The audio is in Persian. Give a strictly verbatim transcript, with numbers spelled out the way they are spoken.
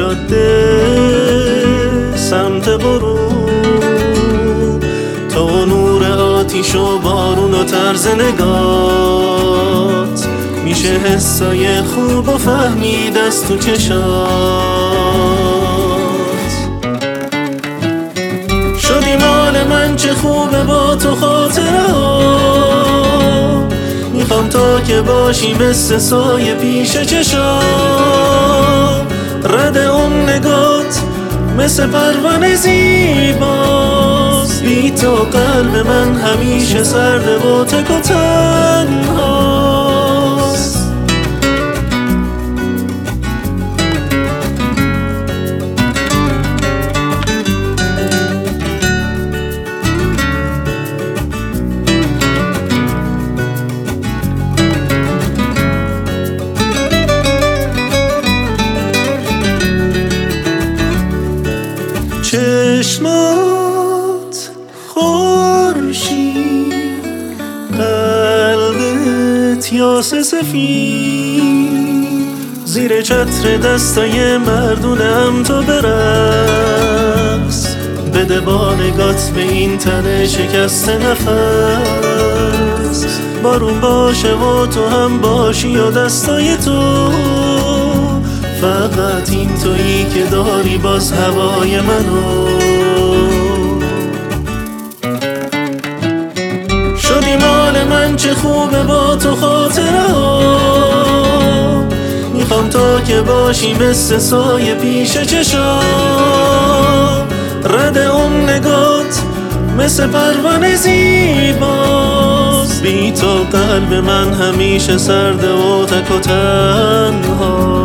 جاده سمت غروب، تو نور آتیش و بارون و طرز نگات میشه حسای خوب و فهمید از تو چشات. شدی مال من چه خوبه با تو خاطره ها، میخوام تا که باشی مثل سایه پیش چشام. رد اون نگات مثل پروانه زیباست، بی تو قلب من همیشه سرده و تک و تنهاست. چشمات خورشید، قلبت یاسه سفید، زیر چتر دستای مردونم تو برقص. بده با نگات به این تن شکست نفس، بارون باشه و تو هم باشی و دستای تو فقط این تویی که داری باز هوای منو. شدی مال من چه خوبه با تو خاطره ها، میخوام تا که باشی مثل سایه پیش چشام. رد اون نگات مثل پروانه زیباست، بی تو قلب من همیشه سرده و تک و تنها.